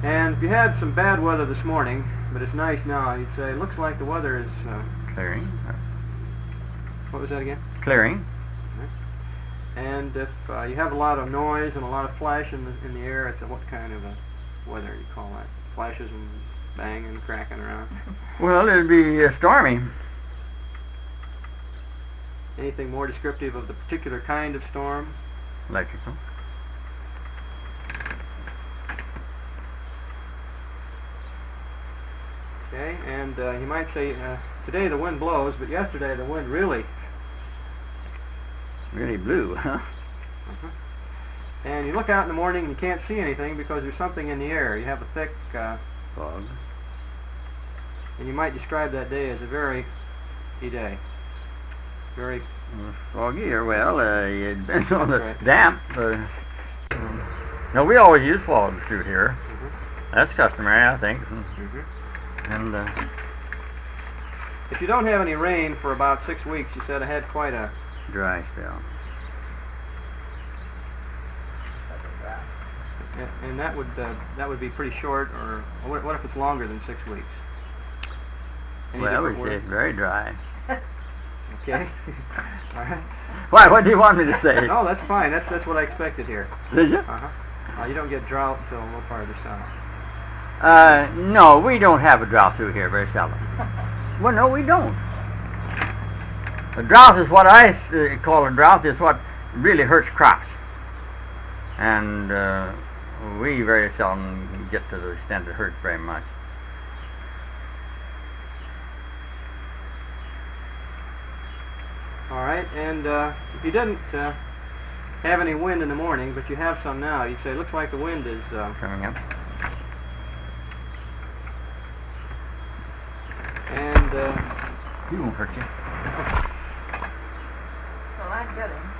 And if you had some bad weather this morning, but it's nice now, you'd say, looks like the weather is... clearing. What was that again? Clearing. And if you have a lot of noise and a lot of flash in the air, it's what kind of a weather you call that? Flashes and banging and cracking around? Well, it'd be stormy. Anything more descriptive of the particular kind of storm? Electrical. Okay, and you might say, today the wind blows, but yesterday the wind really blew, huh? Uh-huh. And you look out in the morning and you can't see anything because there's something in the air. You have a thick fog. And you might describe that day as a very day. Very foggy, or well, it depends on the right. damp. No, we always use fog through here. Mm-hmm. That's customary, I think. Mm-hmm. And if you don't have any rain for about 6 weeks, you said I had quite a dry spell. And that would be pretty short, or what if it's longer than 6 weeks? Well, we say it's very dry. Okay. All right. Why? What do you want me to say? No, that's fine. That's what I expected here. Did you? Uh-huh. You don't get drought until a little farther south. No, we don't have a drought through here very seldom. Well, no, we don't. A drought is what I call a drought is what really hurts crops. And we very seldom get to the extent it hurts very much. All right, and if you didn't have any wind in the morning, but you have some now, you'd say, it looks like the wind is... coming up. And... he won't hurt you. Well, I get him.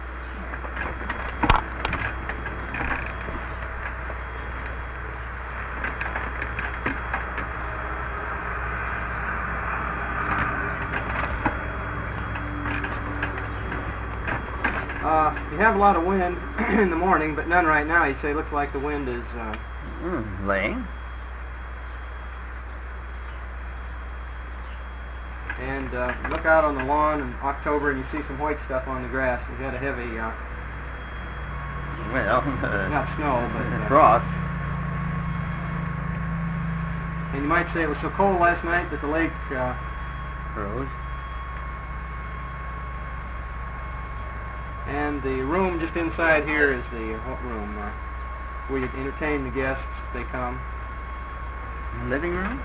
You have a lot of wind in the morning, but none right now. You say it looks like the wind is... laying. And look out on the lawn in October and you see some white stuff on the grass. We've had a heavy... well... not snow, but... frost. And you might say it was so cold last night that the lake... froze. And the room just inside here is the what room? Where you entertain the guests if they come. Living room?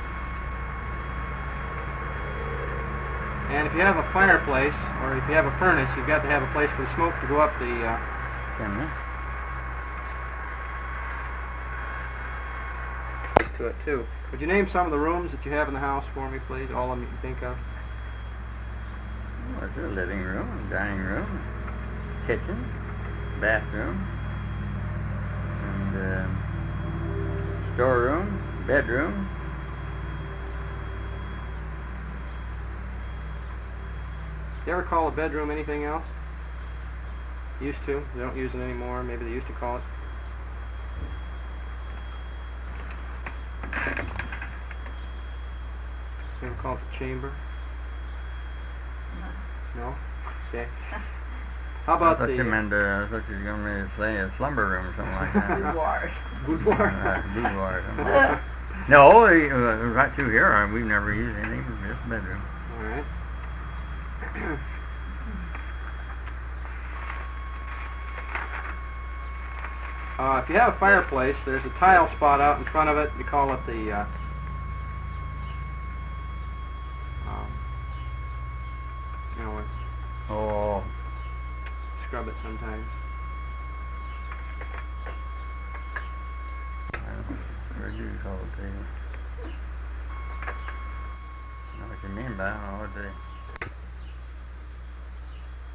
And if you have a fireplace, or if you have a furnace, you've got to have a place for the smoke to go up the chimney. To it too. Would you name some of the rooms that you have in the house for me, please? All of them you can think of. Well, there's a living room, dining room, kitchen, bathroom, and storeroom, bedroom. You ever call a bedroom anything else? Used to. They don't use it anymore. Maybe they used to call it. You ever call it the chamber? No? Okay. How about I thought the... you meant, I thought you were going to say a slumber room or something like that. Boudoir. Boudoir. Boudoir or something like that. No, right through here, we've never used anything, just a bedroom. All right. If you have a fireplace, there's a tile spot out in front of it. We call it the you know, Oh, scrub it sometimes. what do you call it? I know what you mean by it. I don't know what they...